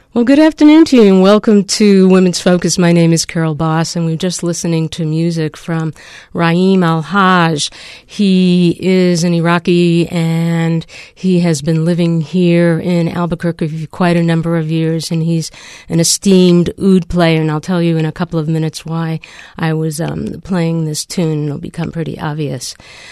Well, good afternoon to you and welcome to Women's Focus. My name is Carol Boss and we're just listening to music from Raheem Al-Hajj. He is an Iraqi and he has been living here in Albuquerque for quite a number of years, and he's an esteemed oud player, and I'll tell you in a couple of minutes why I was playing this tune. It'll become pretty obvious.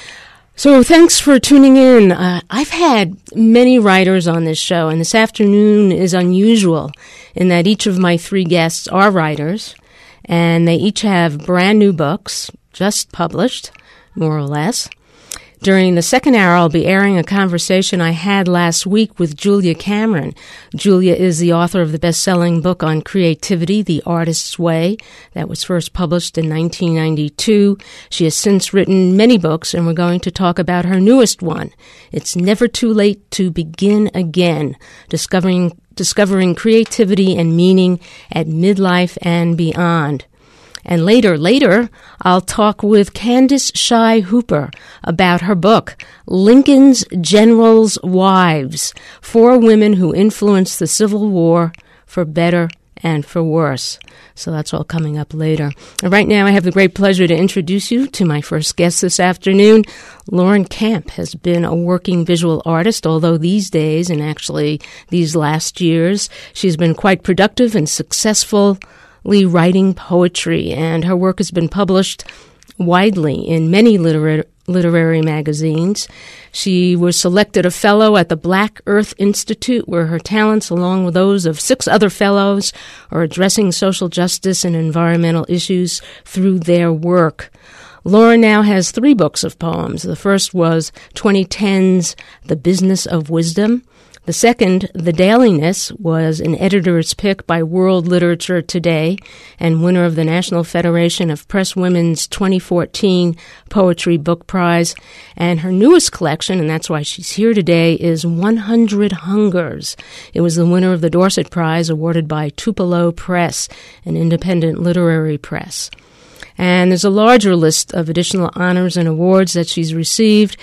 So thanks for tuning in. I've had many writers on this show, and this afternoon is unusual in that each of my three guests are writers, and they each have brand new books, just published, more or less. During the second hour, I'll be airing a conversation I had last week with Julia Cameron. Julia is the author of the best-selling book on creativity, The Artist's Way, that was first published in 1992. She has since written many books, and we're going to talk about her newest one. It's Never Too Late to Begin Again, discovering creativity and meaning at midlife and beyond. And later, I'll talk with Candace Shy Hooper about her book, Lincoln's Generals' Wives, 4 Women Who Influenced the Civil War for Better and for Worse. So that's all coming up later. And right now, I have the great pleasure to introduce you to my first guest this afternoon. Lauren Camp has been a working visual artist, although these days, and actually these last years, she's been quite productive and successful writing poetry, and her work has been published widely in many literary magazines. She was selected a fellow at the Black Earth Institute, where her talents, along with those of 6 other fellows, are addressing social justice and environmental issues through their work. Lauren now has 3 books of poems. The first was 2010's The Business of Wisdom. The second, The Dailiness, was an editor's pick by World Literature Today and winner of the National Federation of Press Women's 2014 Poetry Book Prize. And her newest collection, and that's why she's here today, is 100 Hungers. It was the winner of the Dorset Prize awarded by Tupelo Press, an independent literary press. And there's a larger list of additional honors and awards that she's received,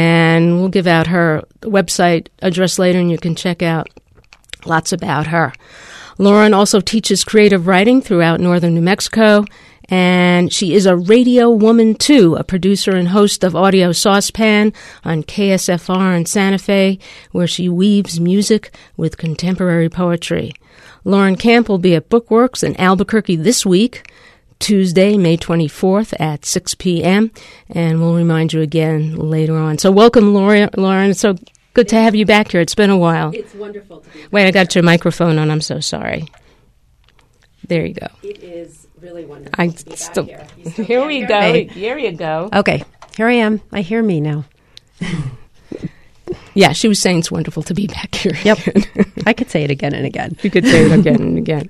and we'll give out her website address later, and you can check out lots about her. Lauren also teaches creative writing throughout northern New Mexico, and she is a radio woman, too, a producer and host of Audio Saucepan on KSFR in Santa Fe, where she weaves music with contemporary poetry. Lauren Camp will be at Bookworks in Albuquerque this week, Tuesday, May 24th at 6 p.m., and we'll remind you again later on. So welcome, Lauren. It's so good to have you back here. It's been a while. It's wonderful to be back. Wait, I got your microphone on. I'm so sorry. There you go. It is really wonderful to be back here. Here we go. Hey. Here you go. Okay, here I am. I hear me now. Yeah, she was saying it's wonderful to be back here. Yep. I could say it again and again. You could say it again and again.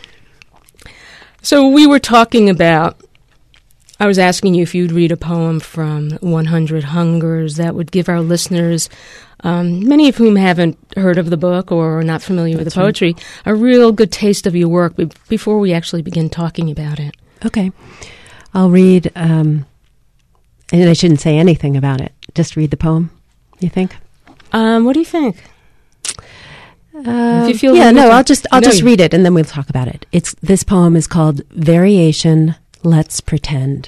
So we were talking about, I was asking you if you'd read a poem from 100 Hungers that would give our listeners, many of whom haven't heard of the book or are not familiar with the poetry, a real good taste of your work before we actually begin talking about it. Okay. I'll read, and I shouldn't say anything about it. Just read the poem, you think? What do you think? If you feel I'll just read it and then we'll talk about it. This poem is called Variation, Let's Pretend.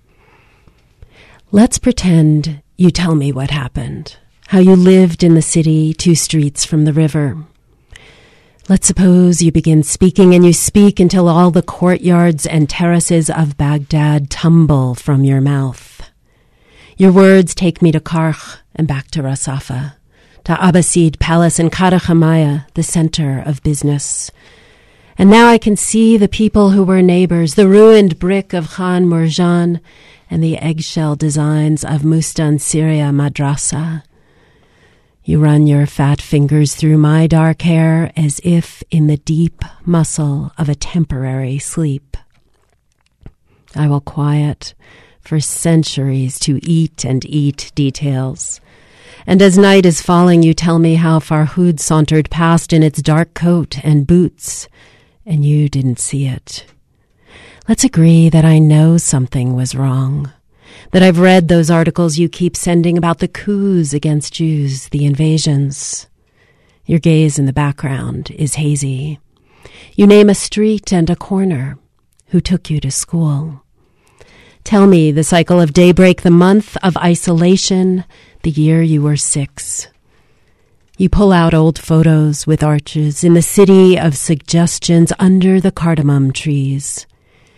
Let's pretend you tell me what happened, how you lived in the city 2 streets from the river. Let's suppose you begin speaking and you speak until all the courtyards and terraces of Baghdad tumble from your mouth. Your words take me to Karkh and back to Rasafa, to Abbasid Palace and Karachamaya, the center of business. And now I can see the people who were neighbors, the ruined brick of Khan Murjan and the eggshell designs of Mustansiriya Madrasa. You run your fat fingers through my dark hair as if in the deep muscle of a temporary sleep. I will quiet for centuries to eat and eat details. And as night is falling, you tell me how Farhud sauntered past in its dark coat and boots, and you didn't see it. Let's agree that I know something was wrong, that I've read those articles you keep sending about the coups against Jews, the invasions. Your gaze in the background is hazy. You name a street and a corner. Who took you to school? Tell me the cycle of daybreak, the month of isolation, the year you were 6. You pull out old photos with arches in the city of suggestions under the cardamom trees.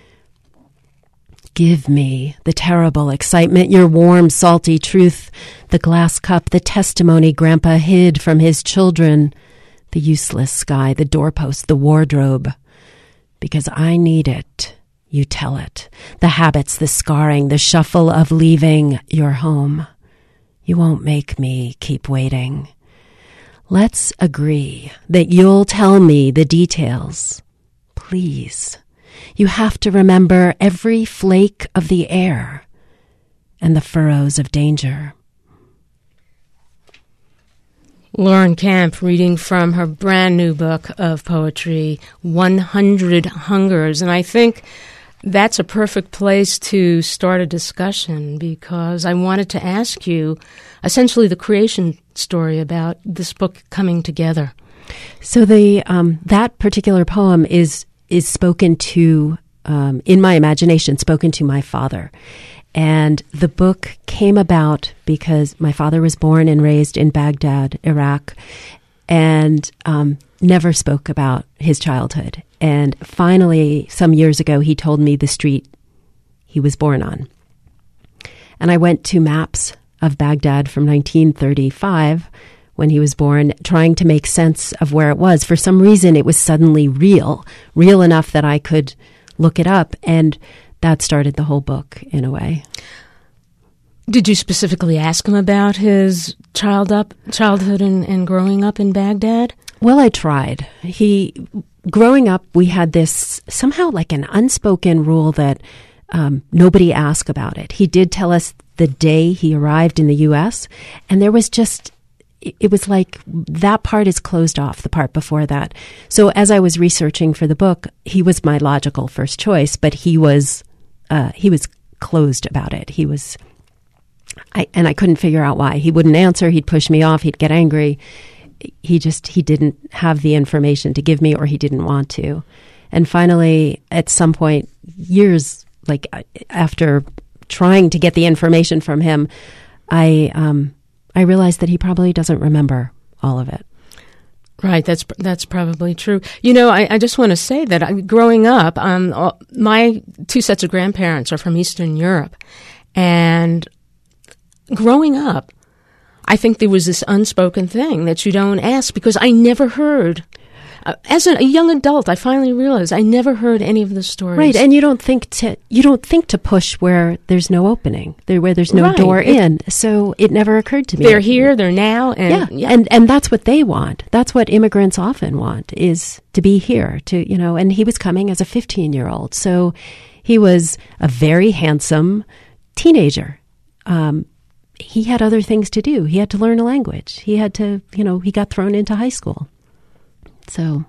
Give me the terrible excitement, your warm, salty truth, the glass cup, the testimony Grandpa hid from his children, the useless sky, the doorpost, the wardrobe. Because I need it, you tell it. The habits, the scarring, the shuffle of leaving your home. You won't make me keep waiting. Let's agree that you'll tell me the details. Please. You have to remember every flake of the air and the furrows of danger. Lauren Camp reading from her brand new book of poetry, 100 Hungers. And I think that's a perfect place to start a discussion because I wanted to ask you essentially the creation story about this book coming together. So that particular poem is spoken to, in my imagination, spoken to my father. And the book came about because my father was born and raised in Baghdad, Iraq, and never spoke about his childhood. And finally, some years ago, he told me the street he was born on. And I went to maps of Baghdad from 1935 when he was born, trying to make sense of where it was. For some reason, it was suddenly real enough that I could look it up. And that started the whole book in a way. Did you specifically ask him about his childhood and growing up in Baghdad? Well, I tried. Growing up, we had this somehow like an unspoken rule that nobody asked about it. He did tell us the day he arrived in the U.S., and there was just, it was like that part is closed off, the part before that. So as I was researching for the book, he was my logical first choice, but he was closed about it. I couldn't figure out why. He wouldn't answer. He'd push me off. He'd get angry. He didn't have the information to give me, or he didn't want to. And finally, at some point, years like after trying to get the information from him, I realized that he probably doesn't remember all of it. Right, that's probably true. You know, I just want to say that growing up, my 2 sets of grandparents are from Eastern Europe, and growing up, I think there was this unspoken thing that you don't ask because I never heard. As a young adult, I finally realized I never heard any of the stories. Right, and you don't think to push where there's no opening, where there's no door in. So it never occurred to me. They're here, they're now, and that's what they want. That's what immigrants often want, is to be here. And he was coming as a 15-year-old, so he was a very handsome teenager. He had other things to do. He had to learn a language. He had to, he got thrown into high school. So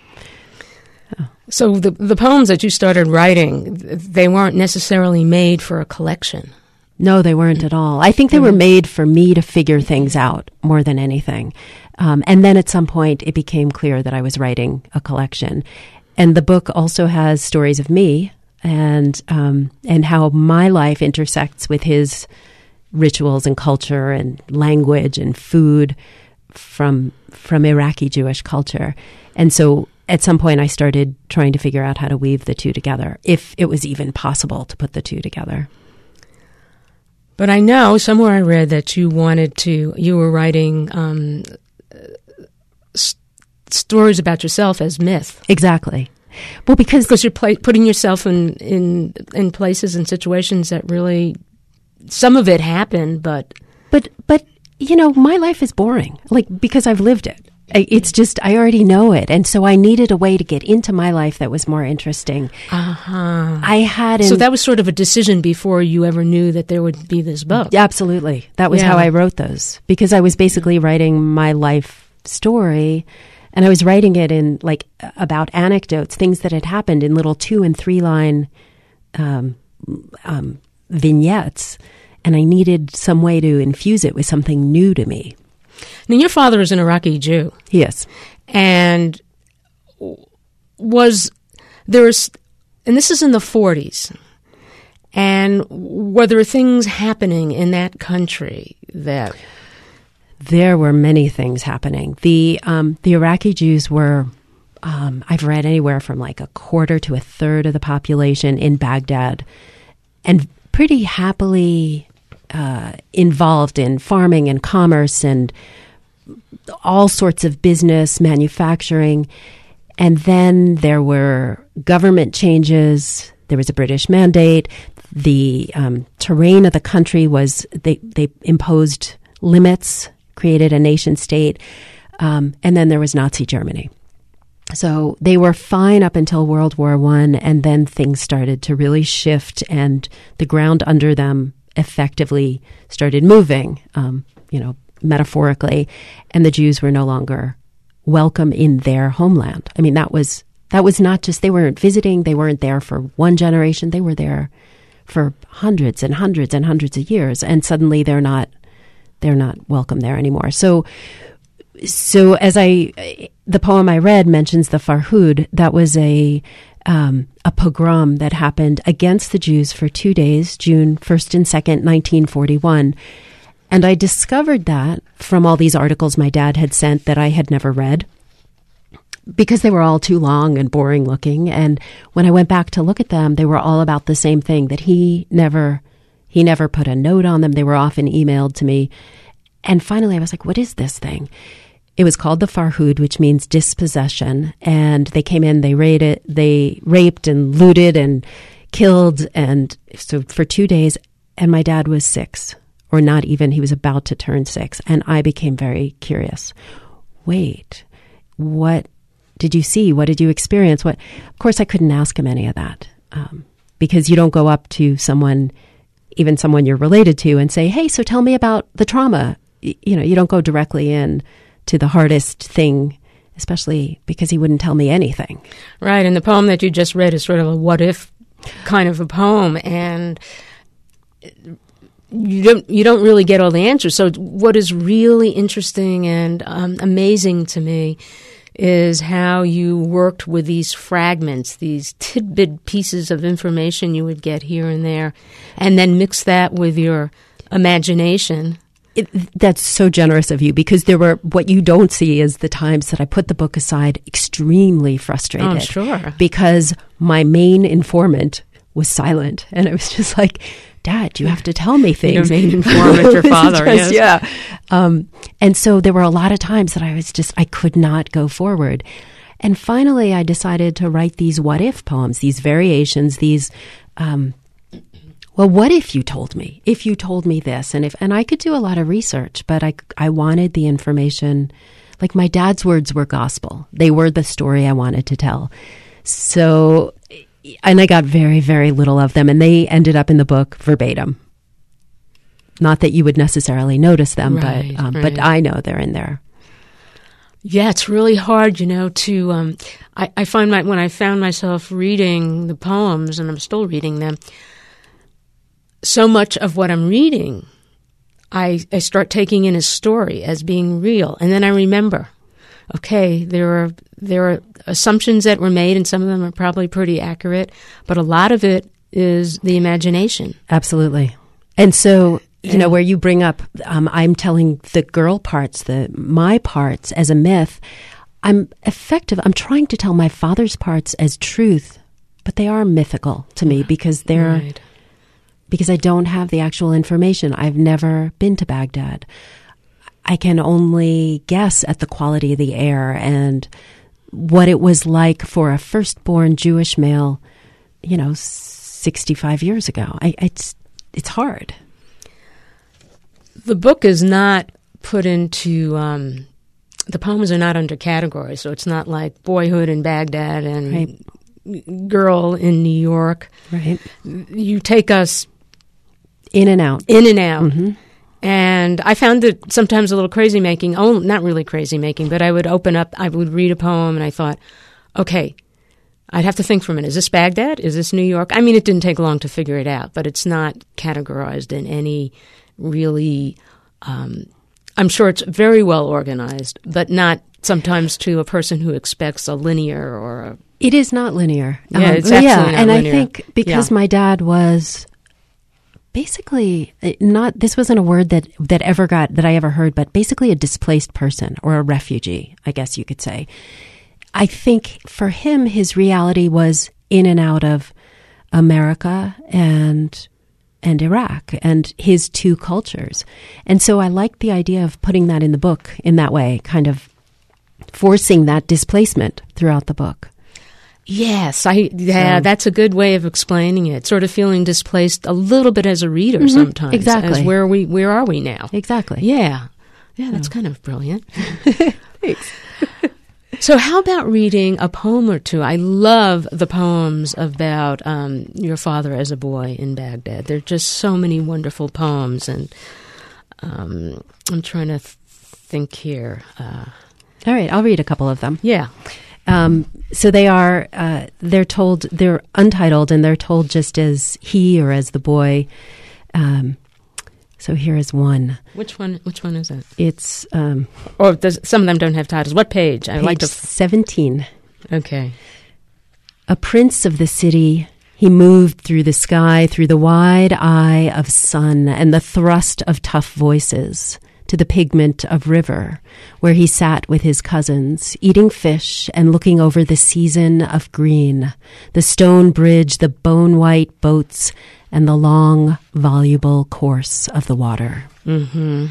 the poems that you started writing, they weren't necessarily made for a collection. No, they weren't at all. I think they were made for me to figure things out more than anything. And then at some point, it became clear that I was writing a collection. And the book also has stories of me and how my life intersects with his rituals and culture and language and food from Iraqi Jewish culture. And so at some point I started trying to figure out how to weave the two together, if it was even possible to put the two together. But I know somewhere I read that you were writing stories about yourself as myth. Exactly. Well, because you're putting yourself in places and situations that really, some of it happened, but my life is boring, because I've lived it. It's just, I already know it. And so I needed a way to get into my life that was more interesting. Uh-huh. So that was sort of a decision before you ever knew that there would be this book. Absolutely. That was how I wrote those, because I was basically writing my life story, and I was writing it in about anecdotes, things that had happened in little 2 and 3 line vignettes. And I needed some way to infuse it with something new to me. Now, your father is an Iraqi Jew. Yes. And and this is in the 40s, and were there things happening in that country that... There were many things happening. The Iraqi Jews were, I've read, anywhere from like a quarter to a third of the population in Baghdad, and pretty happily involved in farming and commerce and all sorts of business, manufacturing. And then there were government changes. There was a British mandate. The terrain of the country was, they imposed limits, created a nation state, and then there was Nazi Germany. So they were fine up until World War I, and then things started to really shift, and the ground under them effectively started moving, metaphorically, and the Jews were no longer welcome in their homeland. I mean, that was not just, they weren't visiting, they weren't there for one generation, they were there for hundreds and hundreds and hundreds of years, and suddenly they're not welcome there anymore. So as the poem I read mentions the Farhud. That was a pogrom that happened against the Jews for 2 days, June 1st and 2nd, 1941. And I discovered that from all these articles my dad had sent that I had never read, because they were all too long and boring looking. And when I went back to look at them, they were all about the same thing, that he never put a note on them. They were often emailed to me. And finally, I was like, what is this thing? It was called the Farhud, which means dispossession. And they came in, they raped and looted and killed. And so for 2 days, and my dad was 6, or not even, he was about to turn 6. And I became very curious. Wait, what did you see? What did you experience? Of course, I couldn't ask him any of that, because you don't go up to someone, even someone you're related to, and say, hey, so tell me about the trauma. You don't go directly in to the hardest thing, especially because he wouldn't tell me anything. Right, and the poem that you just read is sort of a what-if kind of a poem, and you don't really get all the answers. So what is really interesting and amazing to me is how you worked with these fragments, these tidbit pieces of information you would get here and there, and then mix that with your imagination. That's so generous of you, because what you don't see is the times that I put the book aside extremely frustrated. Oh, sure. Because my main informant was silent. And I was just like, Dad, you have to tell me things. Your main informant, your father, yes. Yeah. And so there were a lot of times that I could not go forward. And finally, I decided to write these what-if poems, these variations, these... well, what if you told me? If you told me this, and I could do a lot of research, but I wanted the information. Like, my dad's words were gospel; they were the story I wanted to tell. So, and I got very, very little of them, and they ended up in the book verbatim. Not that you would necessarily notice them, right, but I know they're in there. Yeah, it's really hard, to. I find when I found myself reading the poems, and I'm still reading them. So much of what I'm reading, I start taking in as story, as being real. And then I remember, okay, there are assumptions that were made, and some of them are probably pretty accurate, but a lot of it is the imagination. Absolutely. And so, where you bring up, I'm telling the girl parts, my parts as a myth, I'm trying to tell my father's parts as truth, but they are mythical to me, because they're... Right. Because I don't have the actual information. I've never been to Baghdad. I can only guess at the quality of the air and what it was like for a firstborn Jewish male, 65 years ago. It's hard. The book is not put into, the poems are not under categories, so it's not like boyhood in Baghdad and right. girl in New York. Right. You take us in and out. Mm-hmm. And I found it sometimes a little crazy making. Oh, not really crazy making, but I would read a poem, and I thought, okay, I'd have to think for a minute. Is this Baghdad? Is this New York? I mean, it didn't take long to figure it out, but it's not categorized in any really, I'm sure it's very well organized, but not sometimes to a person who expects a linear or a It is not linear. Yeah, it's absolutely not and linear. I think because my dad was basically not, this wasn't a word that I ever heard, but basically a displaced person or a refugee, I guess you could say. I think for him, his reality was in and out of America and Iraq and his two cultures. And so I like the idea of putting that in the book in that way, kind of forcing that displacement throughout the book. Yes, that's a good way of explaining it. Sort of feeling displaced a little bit as a reader sometimes. Exactly. As where are we now? Exactly. Yeah. Yeah, that's kind of brilliant. Thanks. So how about reading a poem or two? I love the poems about your father as a boy in Baghdad. There are just so many wonderful poems, and I'm trying to think here. All right, I'll read a couple of them. Yeah. So they're untitled, and they're told just as he or as the boy. So here is one. Which one is it? It's some of them don't have titles. What page? Page 17. Okay. A prince of the city, he moved through the sky, through the wide eye of sun and the thrust of tough voices, to the pigment of river, where he sat with his cousins, eating fish and looking over the season of green, the stone bridge, the bone-white boats, and the long, voluble course of the water. Mm-hmm.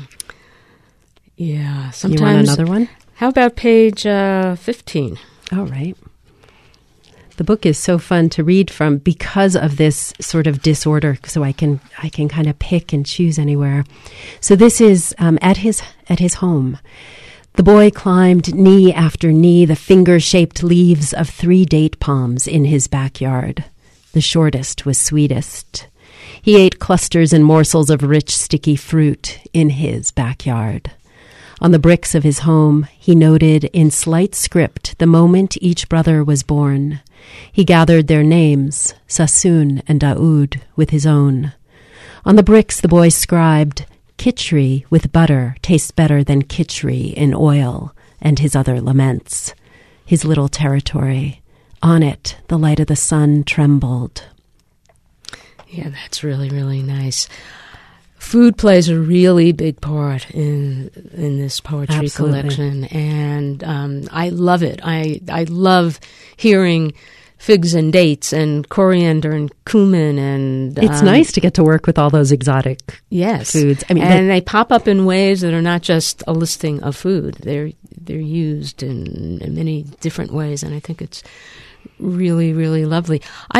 Yeah, sometimes... You want another one? How about page 15? All right. The book is so fun to read from because of this sort of disorder, so I can kind of pick and choose anywhere. So this is at his home. The boy climbed knee after knee the finger-shaped leaves of 3 date palms in his backyard. The shortest was sweetest. He ate clusters and morsels of rich, sticky fruit in his backyard. On the bricks of his home, he noted in slight script the moment each brother was born. He gathered their names, Sassoon and Daoud, with his own. On the bricks the boy scribed, "Khichri with butter tastes better than khichri in oil," and his other laments. His little territory. On it, the light of the sun trembled. Yeah, that's really, really nice. Food plays a really big part in this poetry Absolutely. collection, and I love it. I love hearing figs and dates and coriander and cumin, and It's nice to get to work with all those exotic foods. I mean, and they pop up in ways that are not just a listing of food. They're used in many different ways, and I think it's really, really lovely.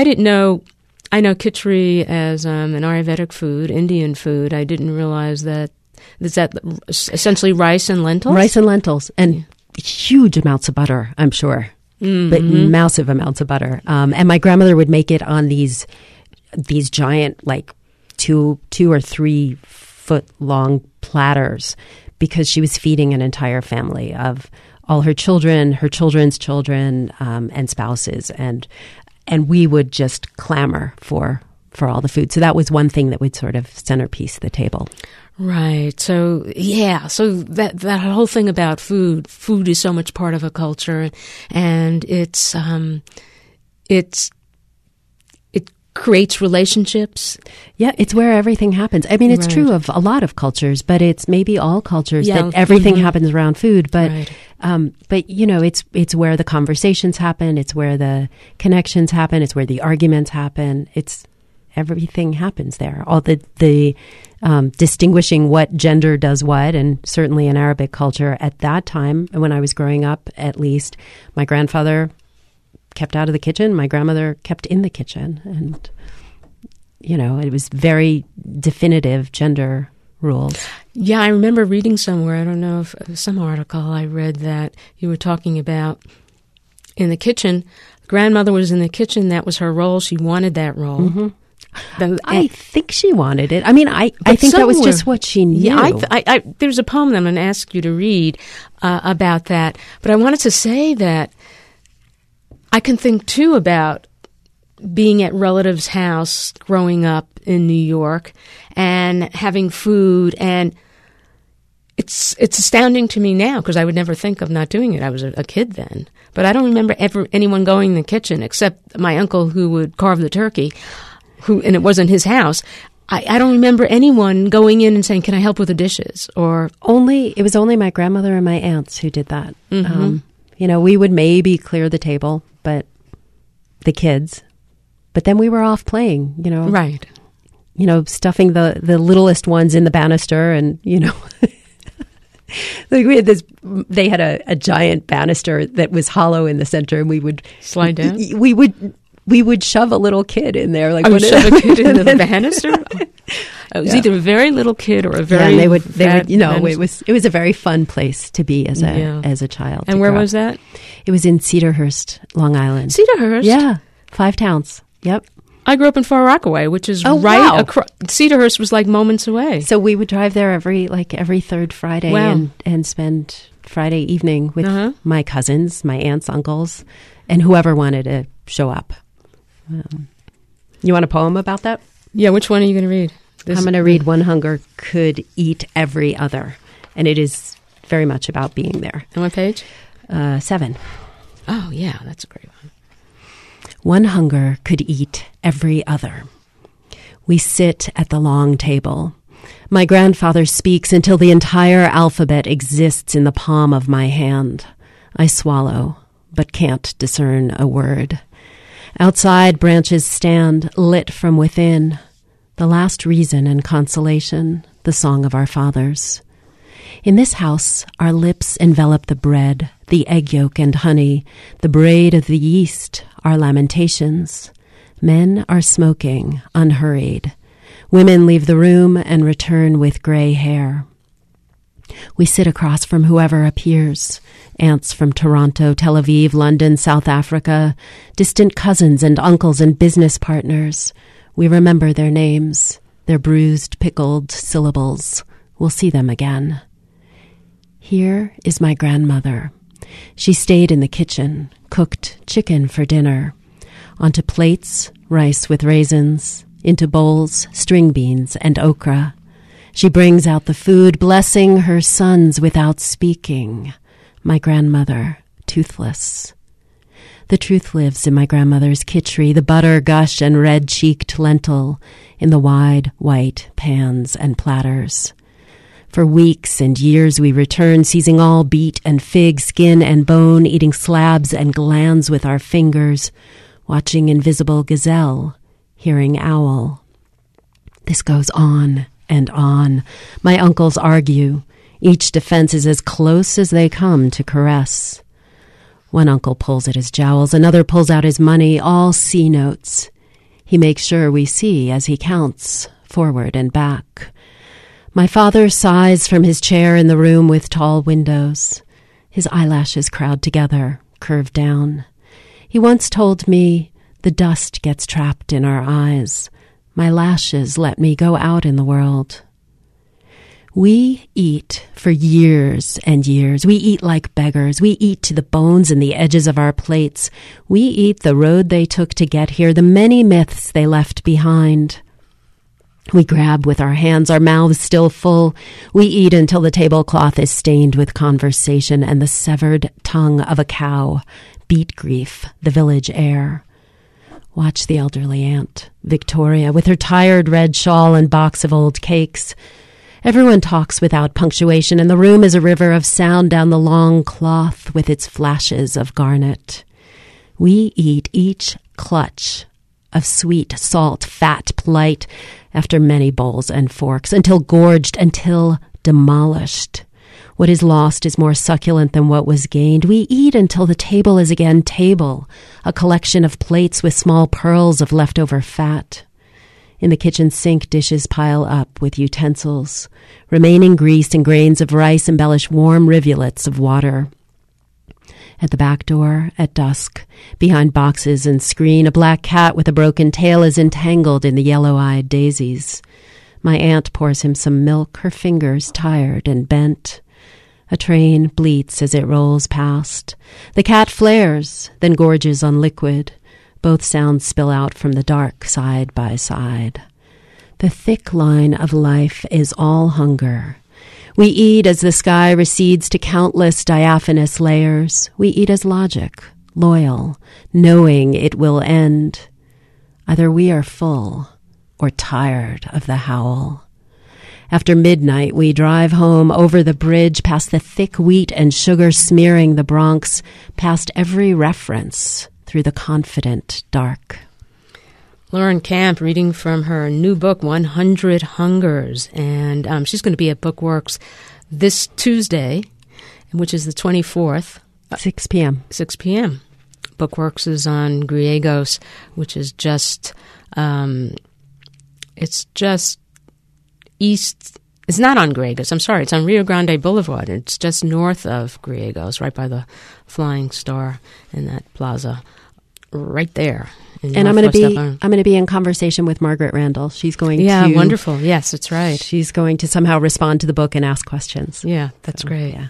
I know khichri as an Ayurvedic food, Indian food. I didn't realize that. Is that essentially rice and lentils? Rice and lentils, and huge amounts of butter, I'm sure. Mm-hmm. But massive amounts of butter. And my grandmother would make it on these giant, like 2 or 3 foot long platters, because she was feeding an entire family of all her children, her children's children, and spouses. And we would just clamor for all the food. So that was one thing that would sort of centerpiece the table. Right. So, yeah. So that whole thing about food is so much part of a culture, and it creates relationships. Yeah, it's where everything happens. I mean, it's true of a lot of cultures, but it's maybe all cultures that everything happens around food. But, but you know, it's where the conversations happen. It's where the connections happen. It's where the arguments happen. Everything happens there. All the distinguishing what gender does what, and certainly in Arabic culture at that time, when I was growing up, at least, my grandfather kept out of the kitchen. My grandmother kept in the kitchen. And, you know, it was very definitive gender rules. Yeah, I remember reading somewhere, I don't know if some article I read, that you were talking about in the kitchen. Grandmother was in the kitchen. That was her role. She wanted that role. Mm-hmm. I think she wanted it. I mean, I think that was just what she knew. Yeah, there's a poem that I'm going to ask you to read about that. But I wanted to say that I can think, too, about being at relatives' house growing up in New York and having food. And it's astounding to me now, because I would never think of not doing it. I was a kid then. But I don't remember ever anyone going in the kitchen except my uncle who would carve the turkey, and it wasn't his house. I don't remember anyone going in and saying, "Can I help with the dishes?" Or it was only my grandmother and my aunts who did that. We would maybe clear the table, but the kids. But then we were off playing, Right. Stuffing the littlest ones in the banister, and we had they had a giant banister that was hollow in the center, and we would slide down. We would shove a little kid in there, shove a kid in the banister. It was either a very little kid or a very and they would it was a very fun place to be as a child. And where was that? It was in Cedarhurst, Long Island. Cedarhurst, 5 towns. Yep. I grew up in Far Rockaway, which is across. Cedarhurst was like moments away. So we would drive there every third Friday and spend Friday evening with my cousins, my aunts, uncles, and whoever wanted to show up. You want a poem about that? Yeah, which one are you going to read? I'm going to read One Hunger Could Eat Every Other, and it is very much about being there. On what page? 7. Oh, yeah, that's a great one. One hunger could eat every other. We sit at the long table. My grandfather speaks until the entire alphabet exists in the palm of my hand. I swallow, but can't discern a word. Outside, branches stand, lit from within. The last reason and consolation, the song of our fathers. In this house, our lips envelop the bread, the egg yolk and honey, the braid of the yeast, our lamentations. Men are smoking, unhurried. Women leave the room and return with gray hair. We sit across from whoever appears. Aunts from Toronto, Tel Aviv, London, South Africa, distant cousins and uncles and business partners. We remember their names, their bruised, pickled syllables. We'll see them again. Here is my grandmother. She stayed in the kitchen, cooked chicken for dinner. Onto plates, rice with raisins. Into bowls, string beans and okra. She brings out the food, blessing her sons without speaking. My grandmother, toothless. The truth lives in my grandmother's kitchery, the butter gush and red-cheeked lentil in the wide, white pans and platters. For weeks and years we return, seizing all beet and fig, skin and bone, eating slabs and glands with our fingers, watching invisible gazelle, hearing owl. This goes on and on. My uncles argue. Each defense is as close as they come to caress. One uncle pulls at his jowls, another pulls out his money, all C notes. He makes sure we see as he counts, forward and back. My father sighs from his chair in the room with tall windows. His eyelashes crowd together, curve down. He once told me, the dust gets trapped in our eyes. My lashes let me go out in the world. We eat for years and years. We eat like beggars. We eat to the bones and the edges of our plates. We eat the road they took to get here, the many myths they left behind. We grab with our hands, our mouths still full. We eat until the tablecloth is stained with conversation and the severed tongue of a cow. Beet grief, the village air. Watch the elderly aunt, Victoria, with her tired red shawl and box of old cakes. Everyone talks without punctuation, and the room is a river of sound down the long cloth with its flashes of garnet. We eat each clutch of sweet, salt, fat plight after many bowls and forks, until gorged, until demolished. What is lost is more succulent than what was gained. We eat until the table is again table, a collection of plates with small pearls of leftover fat. In the kitchen sink, dishes pile up with utensils. Remaining grease and grains of rice embellish warm rivulets of water. At the back door, at dusk, behind boxes and screen, a black cat with a broken tail is entangled in the yellow-eyed daisies. My aunt pours him some milk, her fingers tired and bent. A train bleats as it rolls past. The cat flares, then gorges on liquid. Both sounds spill out from the dark side by side. The thick line of life is all hunger. We eat as the sky recedes to countless diaphanous layers. We eat as logic, loyal, knowing it will end. Either we are full or tired of the howl. After midnight, we drive home over the bridge, past the thick wheat and sugar smearing the Bronx, past every reference through the confident dark. Lauren Camp reading from her new book, 100 Hungers, and she's going to be at Bookworks this Tuesday, which is the 24th. 6 p.m. 6 p.m. Bookworks is on Griegos, which is just, it's just east. It's not on Griegos. I'm sorry. It's on Rio Grande Boulevard. It's just north of Griegos, right by the Flying Star in that plaza, right there. And I'm going to be in conversation with Margaret Randall. She's going to. Yeah, wonderful. Yes, that's right. She's going to somehow respond to the book and ask questions. Yeah, that's great. Yeah.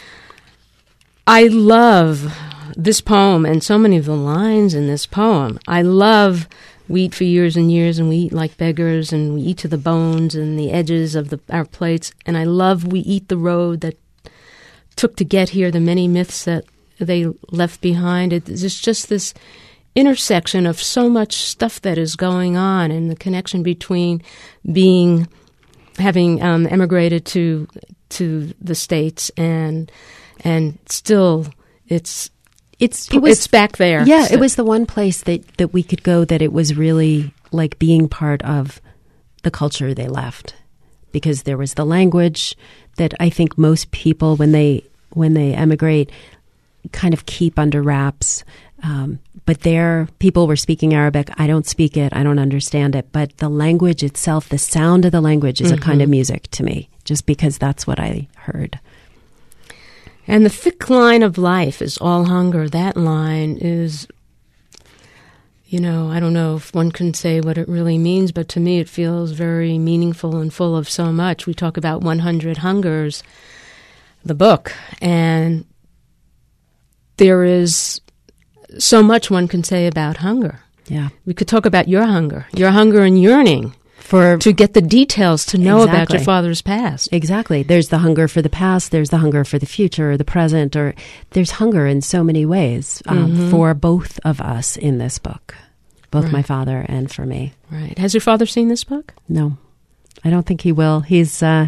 I love this poem and so many of the lines in this poem. I love we eat for years and years, and we eat like beggars, and we eat to the bones and the edges of our plates. And I love we eat the road that took to get here, the many myths that they left behind. It's just this intersection of so much stuff that is going on, and the connection between having emigrated to the States and still it's back there. Yeah, it was the one place that we could go that it was really like being part of the culture they left, because there was the language that I think most people when they emigrate kind of keep under wraps. But there, people were speaking Arabic. I don't speak it. I don't understand it. But the language itself, the sound of the language is a kind of music to me, just because that's what I heard. And the thick line of life is all hunger. That line is, I don't know if one can say what it really means, but to me it feels very meaningful and full of so much. We talk about 100 Hungers, the book, and there is so much one can say about hunger. Yeah. We could talk about your hunger and yearning to get the details to know about your father's past. Exactly. There's the hunger for the past, there's the hunger for the future or the present, or there's hunger in so many ways for both of us in this book, both my father and for me. Right. Has your father seen this book? No, I don't think he will. He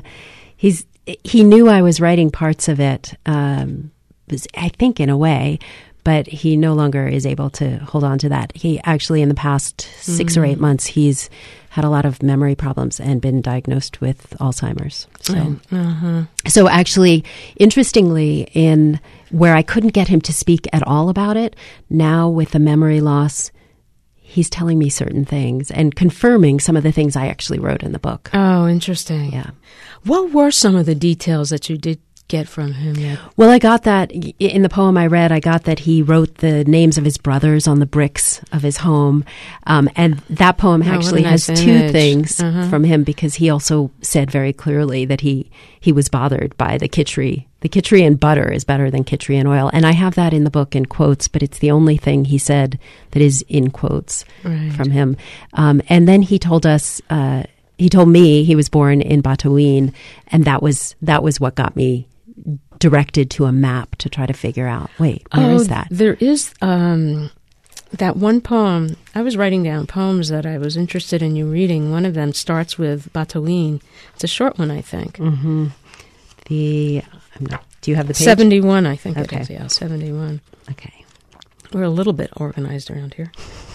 knew I was writing parts of it, I think in a way, but he no longer is able to hold on to that. He actually, in the past 6 or 8 months, he's had a lot of memory problems and been diagnosed with Alzheimer's. So actually, interestingly, in where I couldn't get him to speak at all about it, now with the memory loss, he's telling me certain things and confirming some of the things I actually wrote in the book. Oh, interesting. Yeah. What were some of the details that you did get from him yet? Well, I got that in the poem I read. I got that he wrote the names of his brothers on the bricks of his home, and that poem actually has two things from him, because he also said very clearly that he was bothered by the kitchery. The kitchery and butter is better than kitchery and oil, and I have that in the book in quotes, but it's the only thing he said that is in quotes from him. And then he told us. He told me he was born in Batouin, and that was what got me directed to a map to try to figure out, where is that? There is that one poem. I was writing down poems that I was interested in you reading. One of them starts with Batouin. It's a short one, I think. Mm-hmm. Do you have the page? 71, I think it is. Yeah, 71. Okay. We're a little bit organized around here.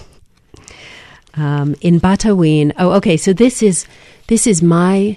In Batouin. Oh, okay. So this is my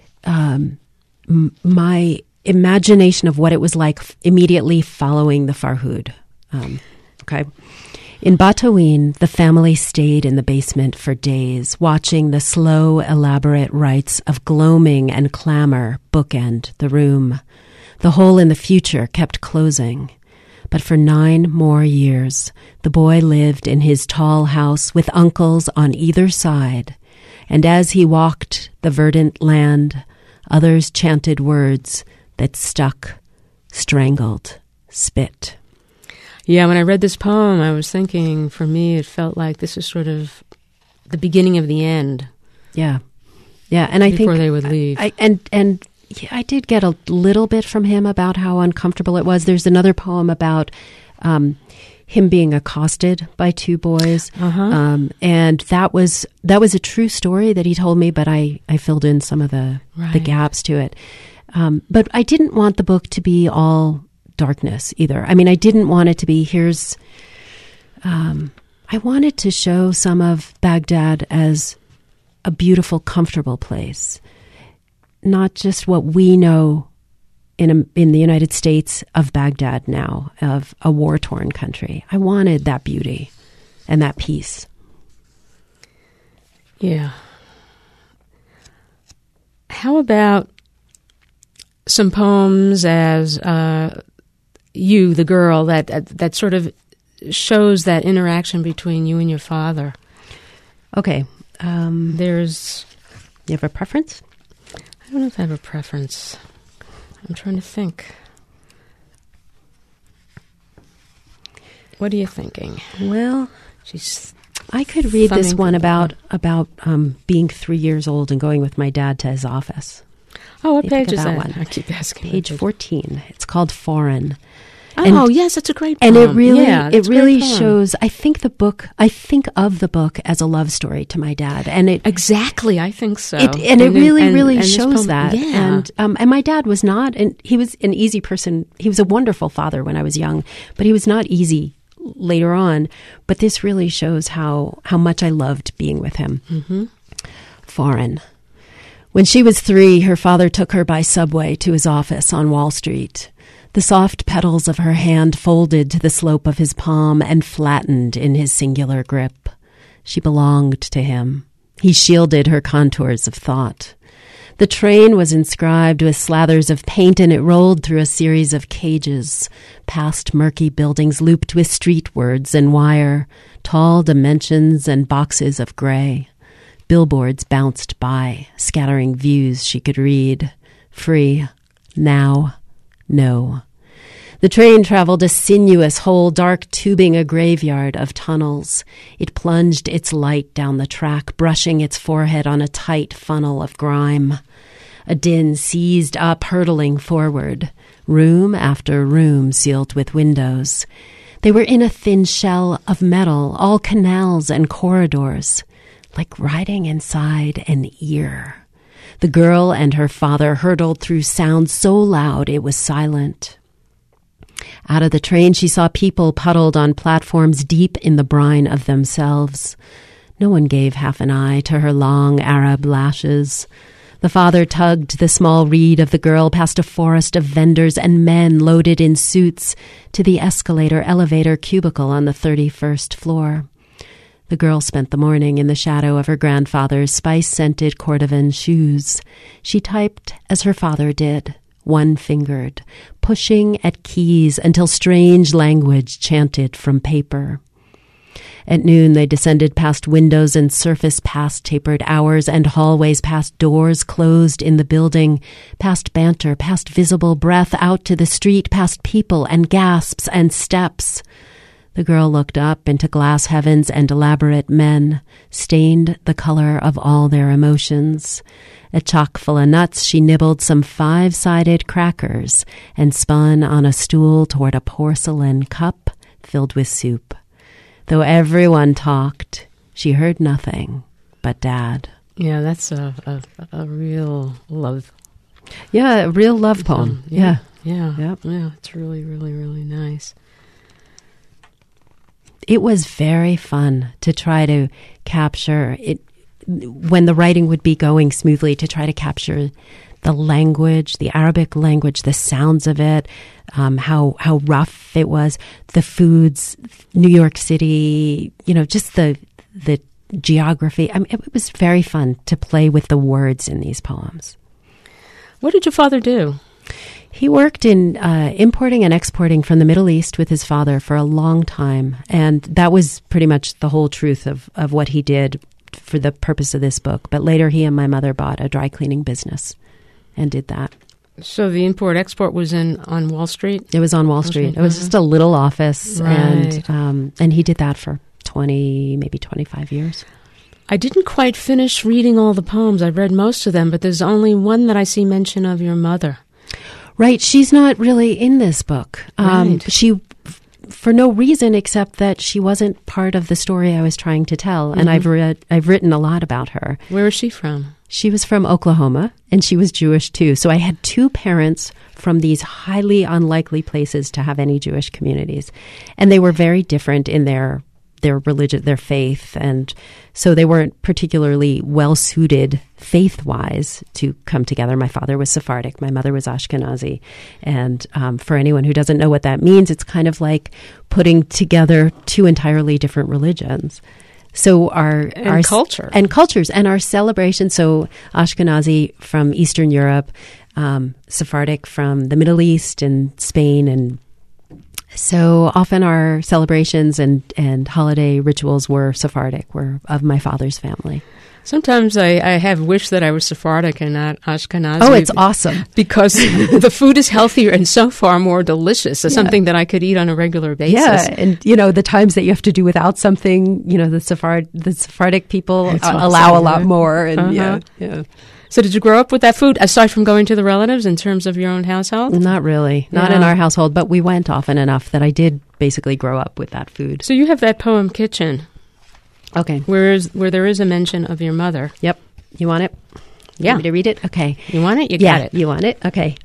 my imagination of what it was like immediately following the Farhud. Okay. In Batouin, the family stayed in the basement for days, watching the slow, elaborate rites of gloaming and clamor bookend the room. The hole in the future kept closing. But for 9 more years, the boy lived in his tall house with uncles on either side, and as he walked the verdant land, others chanted words that stuck, strangled, spit. Yeah, when I read this poem, I was thinking, for me, it felt like this is sort of the beginning of the end. Yeah. Yeah, and I think... Before they would leave. And Yeah, I did get a little bit from him about how uncomfortable it was. There's another poem about him being accosted by two boys, and that was a true story that he told me, but I filled in some of the gaps to it. But I didn't want the book to be all darkness either. I mean, I didn't want it to be I wanted to show some of Baghdad as a beautiful, comfortable place, not just what we know in the United States of Baghdad now, of a war-torn country. I wanted that beauty and that peace. Yeah. How about some poems as you, the girl, that sort of shows that interaction between you and your father? Okay. There's... You have a preference? I don't know if I have a preference. I'm trying to think. What are you thinking? Well, she's... I could read this one about being 3 years old and going with my dad to his office. Oh, what page is that that? one? I keep asking. Page 14. It's called Foreign. Oh, yes, it's a great poem. And it really shows, I think of the book as a love story to my dad. And exactly, I think so. It really shows that. Yeah. And my dad was not, and he was an easy person. He was a wonderful father when I was young, but he was not easy later on. But this really shows how much I loved being with him. Mm-hmm. Foreign. When she was 3, her father took her by subway to his office on Wall Street. The soft petals of her hand folded to the slope of his palm and flattened in his singular grip. She belonged to him. He shielded her contours of thought. The train was inscribed with slathers of paint, and it rolled through a series of cages, past murky buildings looped with street words and wire, tall dimensions and boxes of gray. Billboards bounced by, scattering views she could read. Free. Now. No. The train traveled a sinuous hole, dark tubing a graveyard of tunnels. It plunged its light down the track, brushing its forehead on a tight funnel of grime. A din seized up, hurtling forward. Room after room sealed with windows. They were in a thin shell of metal, all canals and corridors, like riding inside an ear. The girl and her father hurtled through sound so loud it was silent. Out of the train, she saw people puddled on platforms deep in the brine of themselves. No one gave half an eye to her long Arab lashes. The father tugged the small reed of the girl past a forest of vendors and men loaded in suits to the elevator cubicle on the 31st floor. The girl spent the morning in the shadow of her grandfather's spice-scented Cordovan shoes. She typed as her father did, one-fingered, pushing at keys until strange language chanted from paper. At noon, they descended past windows and surfaced past tapered hours and hallways, past doors closed in the building, past banter, past visible breath out to the street, past people and gasps and steps. The girl looked up into glass heavens and elaborate men, stained the color of all their emotions. A chock full of nuts, she nibbled some 5-sided crackers and spun on a stool toward a porcelain cup filled with soup. Though everyone talked, she heard nothing but Dad. Yeah, that's a real love. Yeah, a real love poem. Yeah, it's really, really, really nice. It was very fun to try to capture it when the writing would be going smoothly, to try to capture the language, the Arabic language, the sounds of it, how rough it was, the foods, New York City, just the geography. I mean, it was very fun to play with the words in these poems. What did your father do? He worked in importing and exporting from the Middle East with his father for a long time, and that was pretty much the whole truth of what he did for the purpose of this book. But later he and my mother bought a dry cleaning business and did that. So the import-export was on Wall Street? It was on Wall Street. It was just a little office, right. And he did that for 20, maybe 25 years. I didn't quite finish reading all the poems. I've read most of them, but there's only one that I see mention of your mother. Right. She's not really in this book. Right. She, for no reason except that she wasn't part of the story I was trying to tell. And I've written a lot about her. Where is she from? She was from Oklahoma, and she was Jewish too. So I had two parents from these highly unlikely places to have any Jewish communities. And they were very different in their religion, their faith. And so they weren't particularly well-suited faith-wise to come together. My father was Sephardic. My mother was Ashkenazi. And for anyone who doesn't know what that means, it's kind of like putting together two entirely different religions. So our culture. And cultures and our celebrations. So Ashkenazi from Eastern Europe, Sephardic from the Middle East and Spain. And so often our celebrations and holiday rituals were Sephardic, were of my father's family. Sometimes I have wished that I was Sephardic and not Ashkenazi. Oh, it's awesome. Because the food is healthier and so far more delicious. It's something that I could eat on a regular basis. Yeah, and the times that you have to do without something, the Sephardic people allow a lot more. And yeah. So did you grow up with that food, aside from going to the relatives, in terms of your own household? Not really. Not in our household, but we went often enough that I did basically grow up with that food. So you have that poem, Kitchen. Okay. Where there is a mention of your mother. Yep. You want it? Yeah. Want me to read it? Okay. You want it? You got it. You want it? Okay.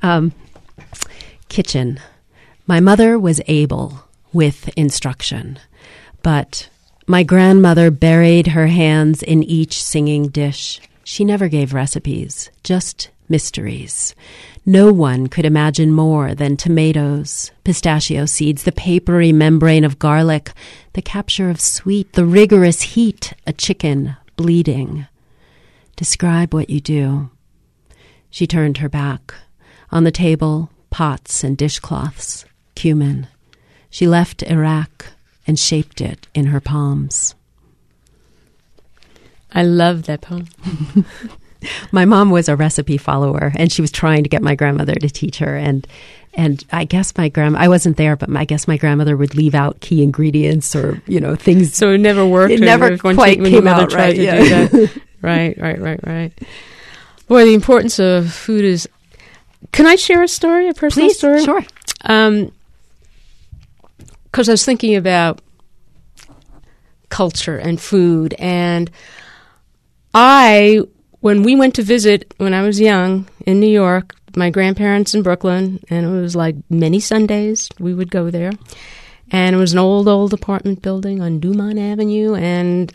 Kitchen. My mother was able with instruction, but my grandmother buried her hands in each singing dish. She never gave recipes, just mysteries. No one could imagine more than tomatoes, pistachio seeds, the papery membrane of garlic, the capture of sweet, the rigorous heat, a chicken bleeding. Describe what you do. She turned her back. On the table, pots and dishcloths, cumin. She left Iraq and shaped it in her palms. I love that poem. My mom was a recipe follower, and she was trying to get my grandmother to teach her. And I guess I wasn't there, but I guess my grandmother would leave out key ingredients or, things. So it never worked? It never quite came out right. Do that. Right. Boy, the importance of food is... Can I share a story, a personal story? Sure. Because I was thinking about culture and food, and when we went to visit when I was young in New York, my grandparents in Brooklyn, and it was like many Sundays we would go there. And it was an old apartment building on Dumont Avenue, and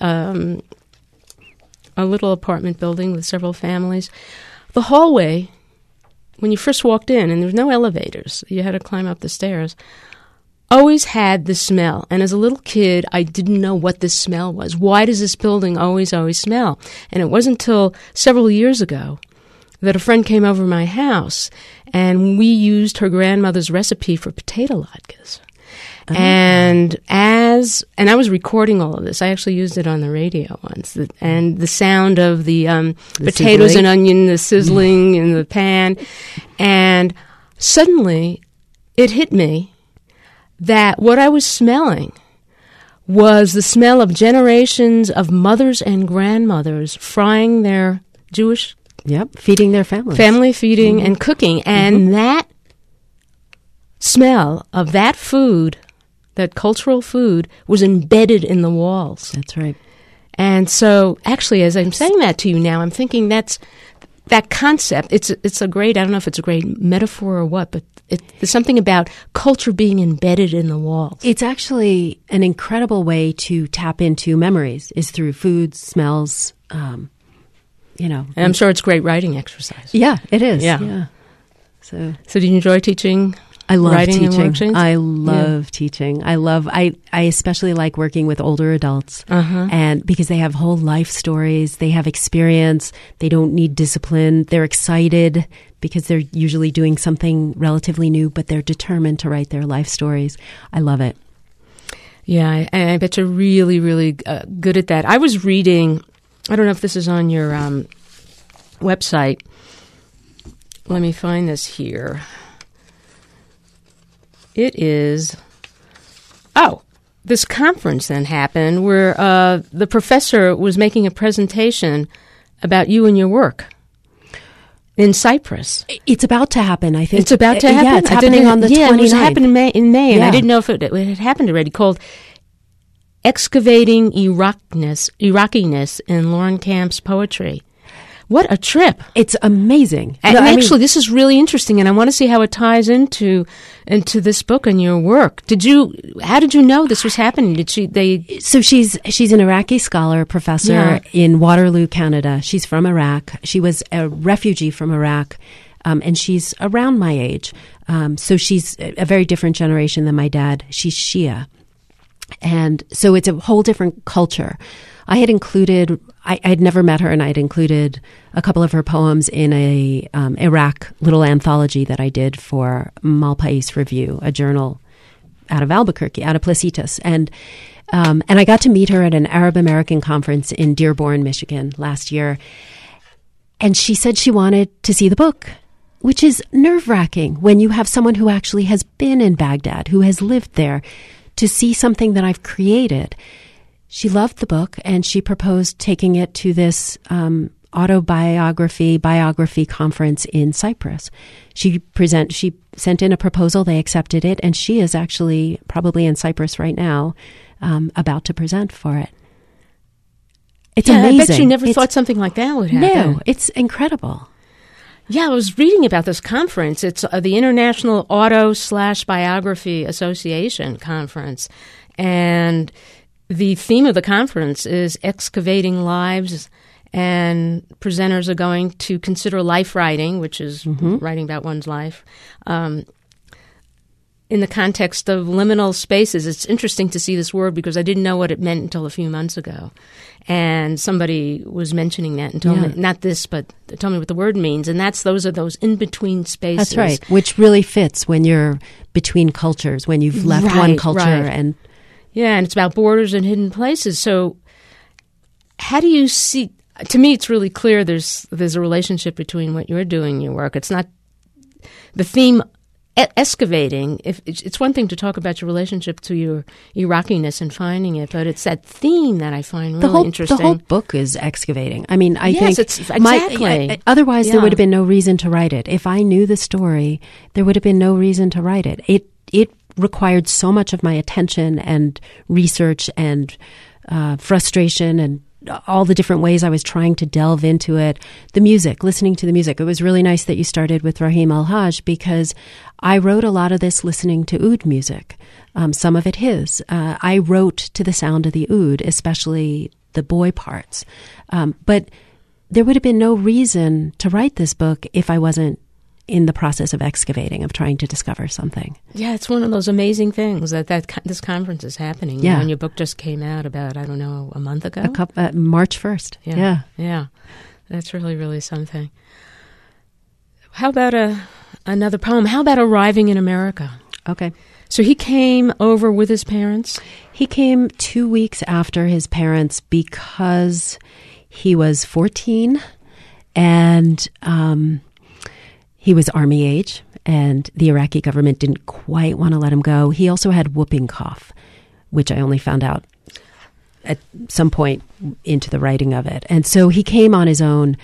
a little apartment building with several families. The hallway, when you first walked in, and there was no elevators, you had to climb up the stairs, always had the smell. And as a little kid, I didn't know what this smell was. Why does this building always smell? And it wasn't until several years ago that a friend came over to my house, and we used her grandmother's recipe for potato latkes. Oh. And I was recording all of this. I actually used it on the radio once. And the sound of the potatoes sizzling. and onion, the sizzling in the pan. And suddenly it hit me that what I was smelling was the smell of generations of mothers and grandmothers frying their Jewish... Yep, feeding their families. Family feeding and cooking. And that smell of that food, that cultural food, was embedded in the walls. That's right. And so, actually, as I'm saying that to you now, I'm thinking that concept, it's a great, I don't know if it's a great metaphor or what, but there's something about culture being embedded in the walls. It's actually an incredible way to tap into memories, is through foods, smells, And I'm sure it's a great writing exercise. Yeah, it is. Yeah. So do you enjoy teaching? I love writing teaching. And worksheets? I love teaching. I especially like working with older adults, and because they have whole life stories, they have experience, they don't need discipline, they're excited because they're usually doing something relatively new, but they're determined to write their life stories. I love it. Yeah, I bet you're really, really good at that. I was reading, I don't know if this is on your website. Let me find this here. It is, this conference then happened where the professor was making a presentation about you and your work in Cyprus. It's about to happen, I think. It's about to happen? Yeah, it's happening on the 29th. Yeah, it was happening in May, and Yeah. I didn't know if it had happened already, called Excavating Iraqiness in Lauren Camp's Poetry. What a trip. It's amazing. And actually, this is really interesting, and I want to see how it ties into this book and your work. How did you know this was happening? So she's an Iraqi scholar, professor in Waterloo, Canada. She's from Iraq. She was a refugee from Iraq, and she's around my age. So she's a very different generation than my dad. She's Shia. And so it's a whole different culture. I had never met her, and I had included a couple of her poems in a Iraq little anthology that I did for Malpais Review, a journal out of Albuquerque, out of Placitas. And I got to meet her at an Arab American conference in Dearborn, Michigan last year. And she said she wanted to see the book, which is nerve-wracking when you have someone who actually has been in Baghdad, who has lived there, to see something that I've created. She loved the book, and she proposed taking it to this biography conference in Cyprus. She sent in a proposal, they accepted it, and she is actually probably in Cyprus right now, about to present for it. It's amazing. I bet you never thought something like that would happen. No, it's incredible. Yeah, I was reading about this conference. It's the International Auto/Biography Association Conference, and the theme of the conference is excavating lives, and presenters are going to consider life writing, which is writing about one's life, in the context of liminal spaces. It's interesting to see this word because I didn't know what it meant until a few months ago. And somebody was mentioning that and told me, not this, but told me what the word means. And those are those in-between spaces. That's right, which really fits when you're between cultures, when you've left one culture and... Yeah, and it's about borders and hidden places. So how do you see... To me, it's really clear there's a relationship between what you're doing in your work. It's not... The theme... Excavating, it's one thing to talk about your relationship to your Iraqiness and finding it, but it's that theme that I find really interesting. The whole book is excavating. I mean, I think... Exactly. Otherwise, there would have been no reason to write it. If I knew the story, there would have been no reason to write it. It required so much of my attention and research and frustration and all the different ways I was trying to delve into it. The music, listening to the music. It was really nice that you started with Rahim Al-Hajj because I wrote a lot of this listening to oud music, some of it his. I wrote to the sound of the oud, especially the boy parts. But there would have been no reason to write this book if I wasn't in the process of excavating, of trying to discover something. Yeah, it's one of those amazing things that this conference is happening. Yeah. And your book just came out about, I don't know, a month ago? March 1st. Yeah. That's really, really something. How about another poem? How about Arriving in America? Okay. So he came over with his parents? He came 2 weeks after his parents because he was 14 and... he was Army age, and the Iraqi government didn't quite want to let him go. He also had whooping cough, which I only found out at some point into the writing of it. And so he came on his own,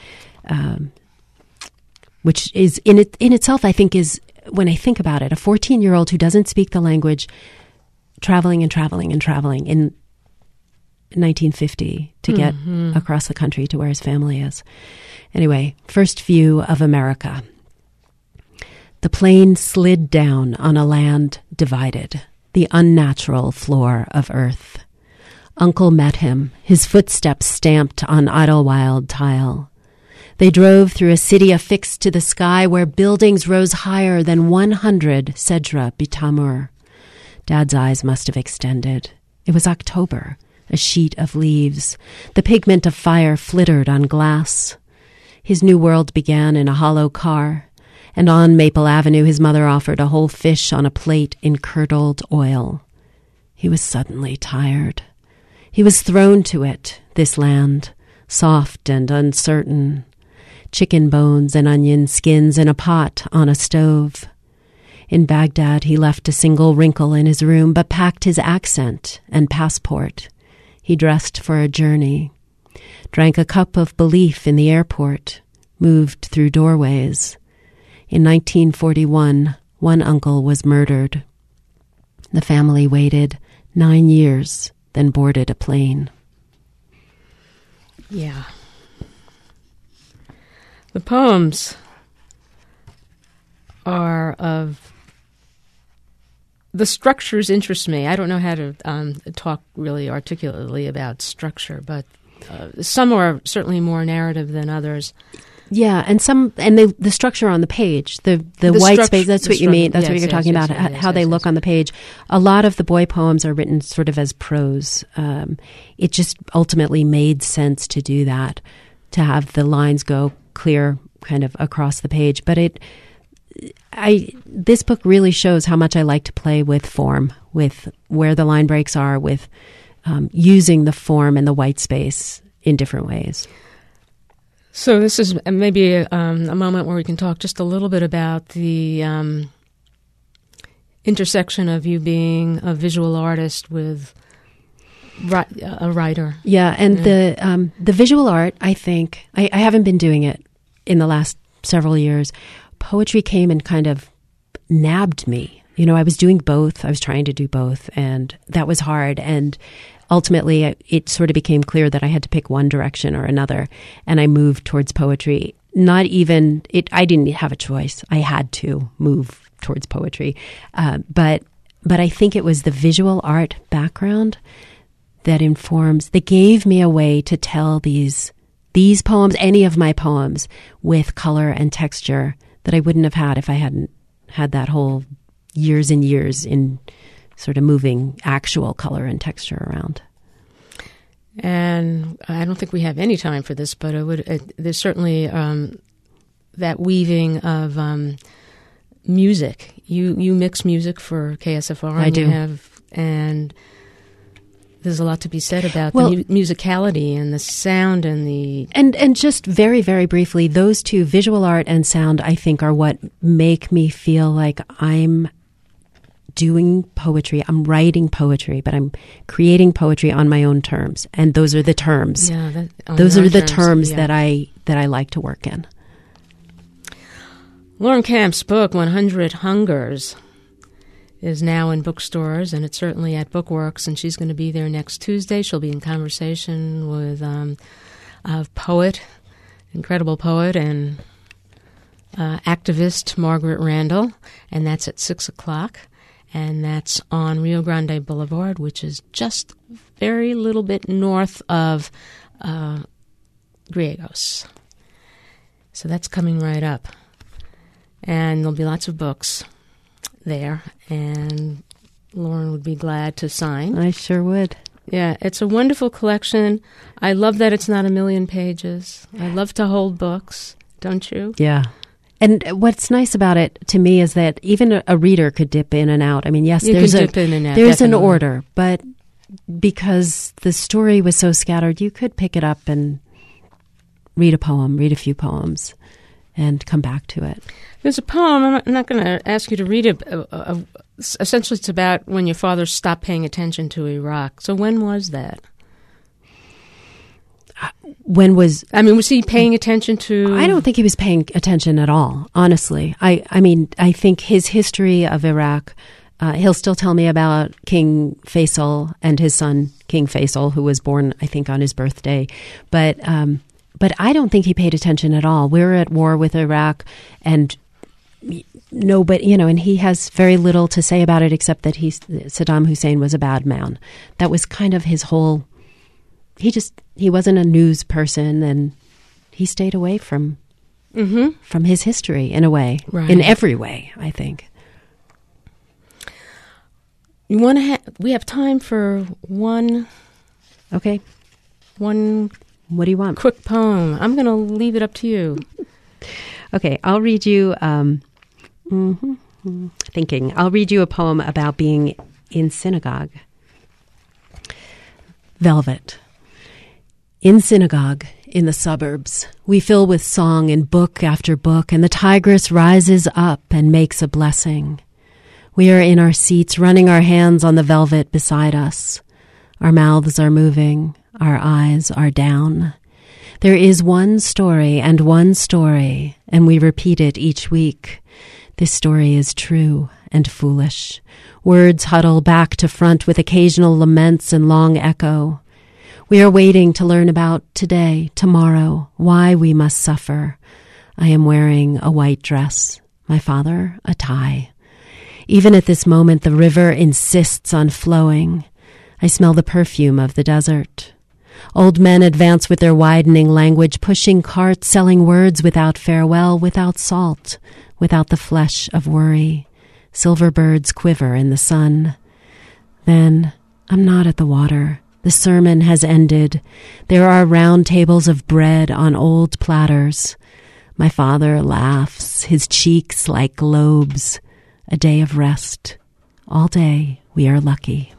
which is in itself, I think, is, when I think about it, a 14-year-old who doesn't speak the language, traveling in 1950 to get across the country to where his family is. Anyway, first view of America. The plane slid down on a land divided, the unnatural floor of earth. Uncle met him, his footsteps stamped on Idlewild tile. They drove through a city affixed to the sky where buildings rose higher than 100 Sedra Bitamur. Dad's eyes must have extended. It was October, a sheet of leaves. The pigment of fire flittered on glass. His new world began in a hollow car. And on Maple Avenue, his mother offered a whole fish on a plate in curdled oil. He was suddenly tired. He was thrown to it, this land, soft and uncertain. Chicken bones and onion skins in a pot on a stove. In Baghdad, he left a single wrinkle in his room, but packed his accent and passport. He dressed for a journey, drank a cup of belief in the airport, moved through doorways. In 1941, one uncle was murdered. The family waited 9 years, then boarded a plane. Yeah. The poems are of... The structures interest me. I don't know how to talk really articulately about structure, but some are certainly more narrative than others. Yeah, and the structure on the page, the white space, that's what you mean. That's what you're talking about, how they look on the page. A lot of the boy poems are written sort of as prose. It just ultimately made sense to do that, to have the lines go clear kind of across the page. But this book really shows how much I like to play with form, with where the line breaks are, with using the form and the white space in different ways. So this is maybe a moment where we can talk just a little bit about the intersection of you being a visual artist with a writer. Yeah, and the visual art, I think, I haven't been doing it in the last several years. Poetry came and kind of nabbed me. You know, I was doing both. I was trying to do both, and that was hard. And ultimately, it sort of became clear that I had to pick one direction or another, and I moved towards poetry. I didn't have a choice. I had to move towards poetry. But I think it was the visual art background that gave me a way to tell these poems, any of my poems, with color and texture that I wouldn't have had if I hadn't had that whole years and years in sort of moving actual color and texture around. And I don't think we have any time for this, but there's certainly that weaving of music. You mix music for KSFR. I do. And there's a lot to be said about the musicality and the sound and the... And just very, very briefly, those two, visual art and sound, I think are what make me feel like I'm doing poetry. I'm writing poetry, but I'm creating poetry on my own terms. And those are the terms. Yeah, those are the terms that I like to work in. Lauren Kamp's book, 100 Hungers, is now in bookstores, and it's certainly at Bookworks, and she's going to be there next Tuesday. She'll be in conversation with a poet, incredible poet and activist Margaret Randall, and that's at 6 o'clock. And that's on Rio Grande Boulevard, which is just very little bit north of Griegos. So that's coming right up. And there'll be lots of books there, and Lauren would be glad to sign. I sure would. Yeah, it's a wonderful collection. I love that it's not 1,000,000 pages. I love to hold books, don't you? Yeah. And what's nice about it to me is that even a reader could dip in and out. I mean, yes, there's an order, but because the story was so scattered, you could pick it up and read a few poems, and come back to it. There's a poem, I'm not going to ask you to read it. Essentially, it's about when your father stopped paying attention to Iraq. So when was that? Was he paying attention to... I don't think he was paying attention at all, honestly. I think his history of Iraq, he'll still tell me about King Faisal and his son, King Faisal, who was born, I think, on his birthday. But I don't think he paid attention at all. We're at war with Iraq, and and he has very little to say about it except that Saddam Hussein was a bad man. That was kind of his whole... He wasn't a news person, and he stayed away from his history in a way, right. In every way, I think. We have time for one. Okay. One. What do you want? Quick poem. I'm going to leave it up to you. Okay, I'll read you. I'll read you a poem about being in synagogue. Velvet. In synagogue, in the suburbs, we fill with song and book after book, and the tigress rises up and makes a blessing. We are in our seats, running our hands on the velvet beside us. Our mouths are moving. Our eyes are down. There is one story, and we repeat it each week. This story is true and foolish. Words huddle back to front with occasional laments and long echo. We are waiting to learn about today, tomorrow, why we must suffer. I am wearing a white dress, my father a tie. Even at this moment, the river insists on flowing. I smell the perfume of the desert. Old men advance with their widening language, pushing carts, selling words without farewell, without salt, without the flesh of worry. Silver birds quiver in the sun. Then, I'm not at the water. The sermon has ended. There are round tables of bread on old platters. My father laughs, his cheeks like globes. A day of rest. All day, we are lucky.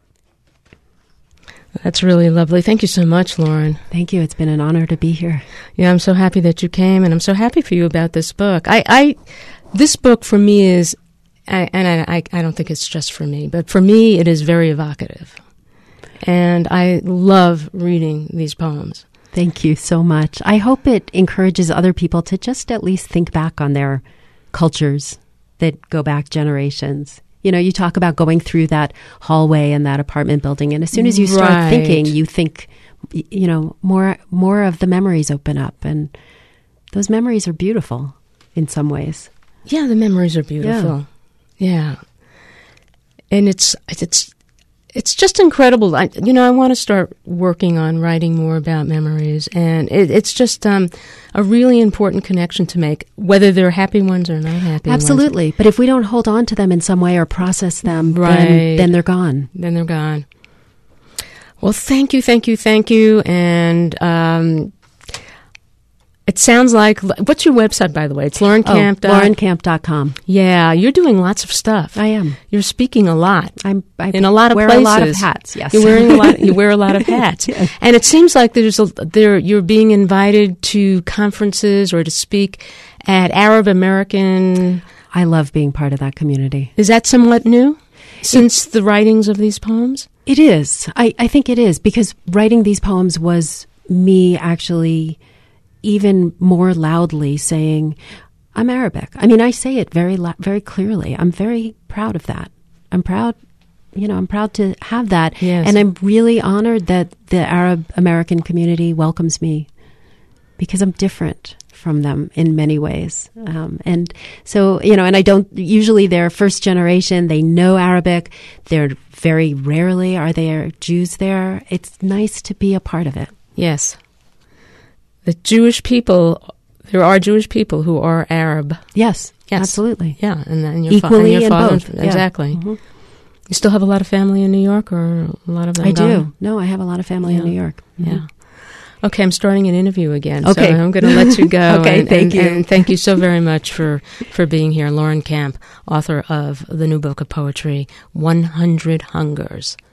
That's really lovely. Thank you so much, Lauren. Thank you. It's been an honor to be here. Yeah, I'm so happy that you came, and I'm so happy for you about this book. This book for me is, I don't think it's just for me, but for me it is very evocative. And I love reading these poems. Thank you so much. I hope it encourages other people to just at least think back on their cultures that go back generations. You know, you talk about going through that hallway in that apartment building, and as soon as you start thinking, you think, you know, more of the memories open up, and those memories are beautiful in some ways. Yeah, the memories are beautiful. Yeah. And it's just incredible. I want to start working on writing more about memories, and it's just a really important connection to make, whether they're happy ones or not happy ones. Absolutely. But if we don't hold on to them in some way or process them, then they're gone. Then they're gone. Well, thank you. And it sounds like, what's your website, by the way? It's LaurenCamp. LaurenCamp.com. Yeah, you're doing lots of stuff. I am. You're speaking a lot. I in a lot of wear places. A lot of hats, yes. You wear a lot of hats. Yes. And it seems like you're being invited to conferences or to speak at Arab American. I love being part of that community. Is that somewhat new since the writings of these poems? It is. I think it is, because writing these poems was me actually even more loudly saying, I'm Arabic. I mean, I say it very clearly. I'm very proud of that. I'm proud to have that. Yes. And I'm really honored that the Arab American community welcomes me, because I'm different from them in many ways. And so, and I don't, usually they're first generation, they know Arabic. They're very rarely are there Jews there. It's nice to be a part of it. Yes. The Jewish people, there are Jewish people who are Arab. Yes. Absolutely. Yeah, and then your equally your in father, both. Exactly. Yeah. Mm-hmm. You still have a lot of family in New York, or a lot of them? I do. No, I have a lot of family in New York. Mm-hmm. Yeah. Okay, I'm starting an interview again. Okay. So I'm going to let you go. Okay, thank you. And thank you so very much for being here. Lauren Camp, author of the new book of poetry, 100 Hungers.